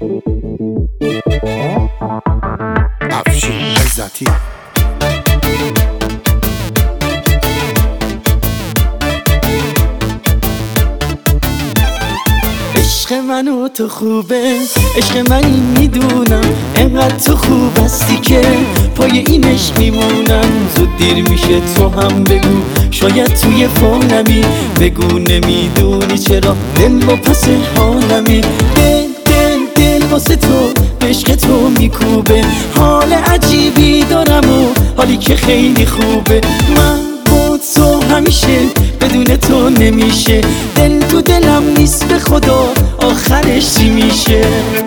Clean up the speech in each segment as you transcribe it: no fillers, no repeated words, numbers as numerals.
افشین عزتی. عشق من و تو خوبه، عشق من این میدونم، انقدر تو خوب هستی که پای این عشق میمونم. زود دیر میشه تو هم بگو، شاید توی فانمی، بگو نمیدونی چرا دل با پس حالمی. دل واسه تو به عشق تو میکوبه، حال عجیبی دارم و حالی که خیلی خوبه. من با تو همیشه بدون تو نمیشه، دل تو دلم نیست به خدا آخرش چی میشه.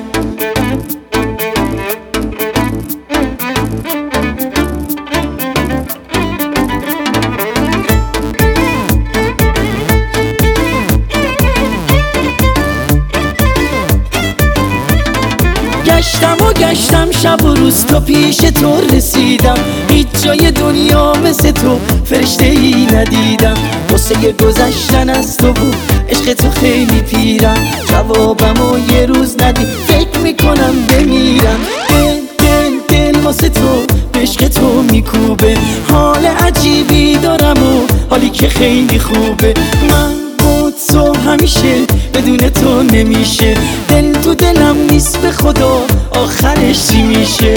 گشتم شب و روز تا پیش تو رسیدم، هیچ جای دنیا مثل تو فرشته ای ندیدم. واسه گذشتن از تو بود عشق تو خیلی پیرم، جوابمو یه روز ندی فکر میکنم بمیرم. دل واسه تو به عشق تو میکوبه، حال عجیبی دارم و حالی که خیلی خوبه. من تو همیشه بدون تو نمیشه، دل تو دلم نیست به خدا آخرش چی میشه.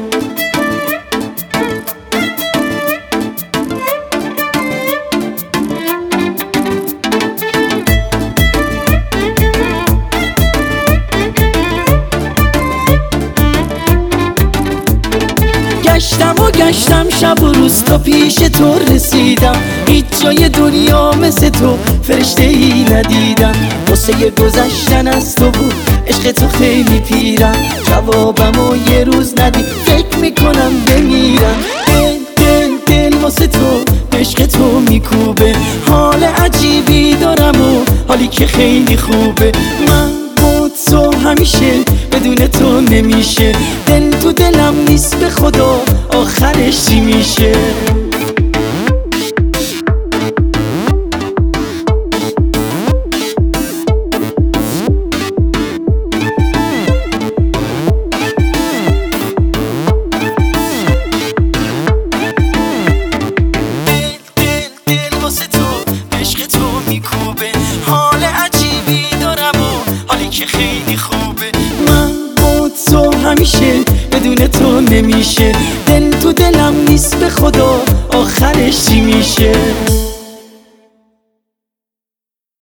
گشتم شب و روز تا پیش تو رسیدم، هیچ جای دنیا مثل تو فرشته ای ندیدم. واسه گذشتن از تو بود عشق تو خیلی پیرم، جوابمو یه روز ندی فکر میکنم بمیرم. دل واسه تو به عشق تو میکوبه، حال عجیبی دارم و حالی که خیلی خوبه. من تو همیشه بدون تو نمیشه، دل تو دلم نیست به خدا آخرش چی میشه. دل واسه تو به عشق تو میکوبه، حال عجیبی دارم و حالی که خیلی خوبه. من با تو همیشه بدون تو نمیشه، دل تو دلم نیست به خدا آخرش چی میشه.